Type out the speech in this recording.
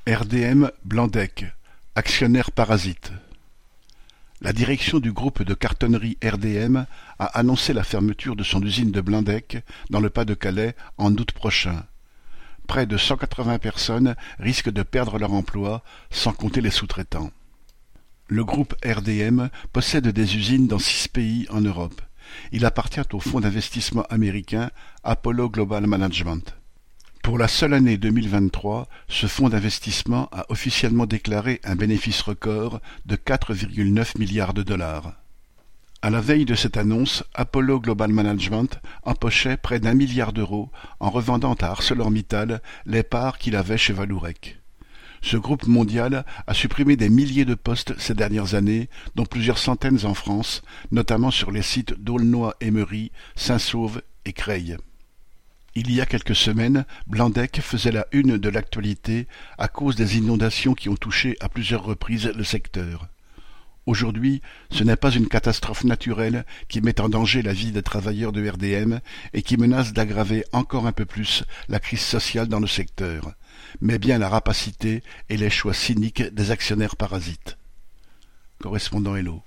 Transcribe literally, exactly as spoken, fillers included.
R D M Blandec, actionnaire parasite. La direction du groupe de cartonnerie R D M a annoncé la fermeture de son usine de Blandec, dans le Pas-de-Calais, en août prochain. Près de cent quatre-vingts personnes risquent de perdre leur emploi, sans compter les sous-traitants. Le groupe R D M possède des usines dans six pays en Europe. Il appartient au fonds d'investissement américain Apollo Global Management. Pour la seule année deux mille vingt-trois, ce fonds d'investissement a officiellement déclaré un bénéfice record de quatre virgule neuf milliards de dollars. À la veille de cette annonce, Apollo Global Management empochait près d'un milliard d'euros en revendant à ArcelorMittal les parts qu'il avait chez Vallourec. Ce groupe mondial a supprimé des milliers de postes ces dernières années, dont plusieurs centaines en France, notamment sur les sites d'Aulnoy-Aymeries, Saint-Saulve et Creil. Il y a quelques semaines, Blandec faisait la une de l'actualité à cause des inondations qui ont touché à plusieurs reprises le secteur. Aujourd'hui, ce n'est pas une catastrophe naturelle qui met en danger la vie des travailleurs de R D M et qui menace d'aggraver encore un peu plus la crise sociale dans le secteur, mais bien la rapacité et les choix cyniques des actionnaires parasites. Correspondant Hello.